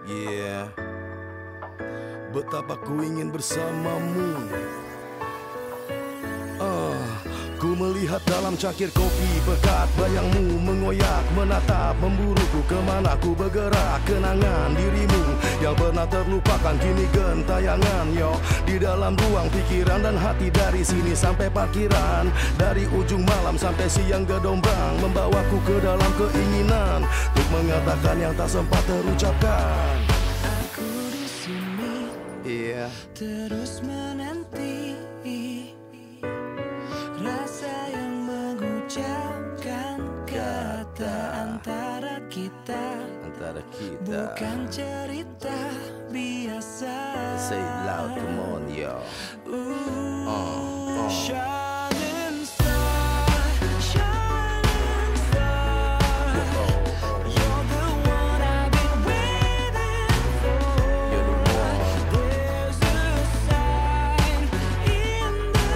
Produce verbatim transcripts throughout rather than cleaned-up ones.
Yeah, betapa ku ingin bersamamu. Ah, ku melihat dalam cangkir kopi pekat bayangmu mengoyak, menatap, memburuku kemana ku bergerak. Kenangan dirimu yang pernah terlupakan kini gentayangan, yo. Di dalam ruang pikiran dan hati, dari sini sampai parkiran, dari ujung malam sampai siang gedombang, membawaku ke dalam keinginan untuk mengatakan yang tak sempat terucapkan. Aku di sini, Iya, terus menanti rasa yang mengucapkan kata antara kita, antara kita. bukan cerita biasa. Say it loud, come on, yo. Ooh, Uh, uh. shining star, shining star. You're the one I've been waiting for. You're the one. There's a sign in the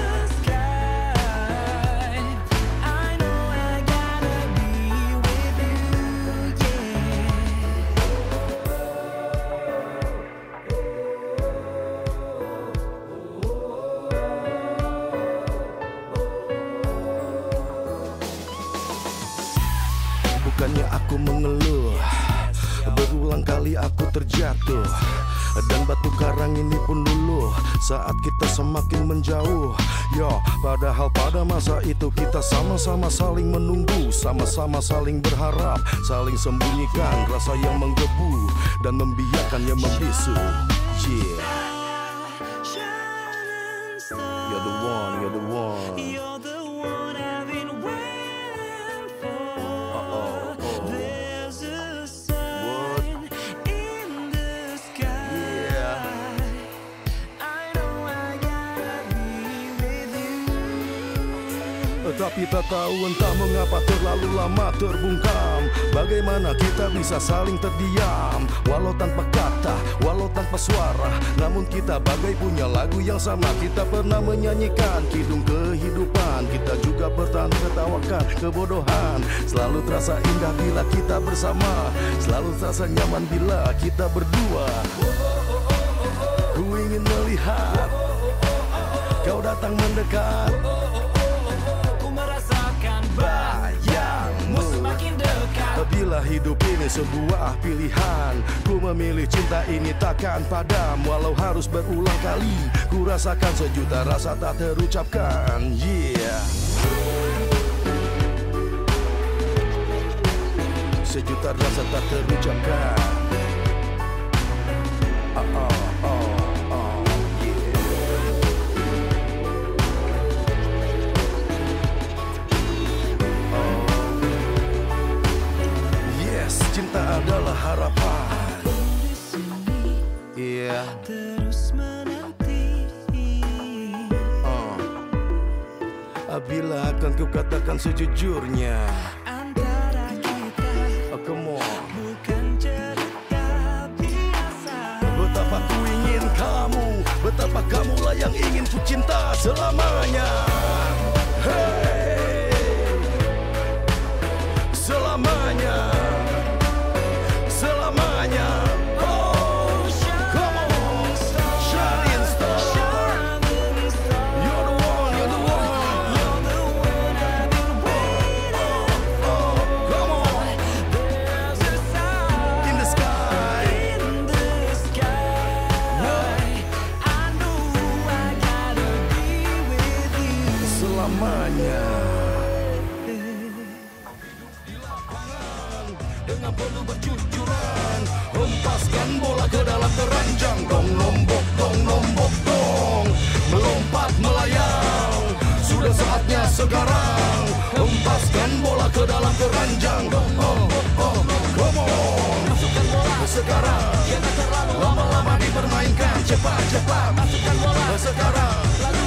sky. I know I gotta be with you, yeah. Bukannya aku mengeluh, berulang kali aku terjatuh, dan batu karang ini pun luluh saat kita semakin menjauh. Yo, padahal pada masa itu kita sama-sama saling menunggu, sama-sama saling berharap, saling sembunyikan rasa yang menggebu dan membiarkannya membisu. Yeah, Shining star. you're the one, you're the one. You're the one I've been waiting for. Uh-oh, oh. There's a sign in the sky. Yeah. I know I gotta be with you. Tapi tak tahu entah mengapa terlalu lama terbungkam. Bagaimana kita bisa saling terdiam, walau tanpa kata, walau tanpa suara, namun kita bagai punya lagu yang sama. Kita pernah menyanyikan kidung kehidupan, kita juga pernah tertawakan kebodohan. Selalu terasa indah bila kita bersama, selalu terasa nyaman bila kita berdua. Ku ingin melihat kau datang mendekat, Ku merasakan bayangmu semakin dekat. bila hidup ini sebuah pilihan, ku memilih cinta ini takkan padam. Walau harus berulang kali, ku rasakan sejuta rasa tak terucapkan. Yeah, sejuta rasa tak terucapkan. Oh, oh, oh, oh, yeah. Yes, cinta adalah harapan. Di sini Iya, terus menanti. uh. Bila akan ku katakan sejujurnya, Antara kita oh, come on. bukan cerita biasa. Betapa ku ingin kamu, betapa kamulah yang ingin ku cinta selamanya. Hey, selamanya, selamanya. Oh, come on, shining star. Shining star. You're the one, you're the one. You're the one I've been waiting Oh, come on, There's a sign in the sky. in the sky. I know I gotta be with you. Selamanya. Dengan penuh berjujuran, hempaskan bola ke dalam keranjang. Dong nombok, dong nombok, dong. Melompat melayang, sudah saatnya sekarang. Hempaskan bola ke dalam keranjang. Oh, oh, oh, come on. Masukkan bola Sekarang, jangan terlalu lama-lama dipermainkan. Cepat, cepat. Masukkan bola Sekarang, lalu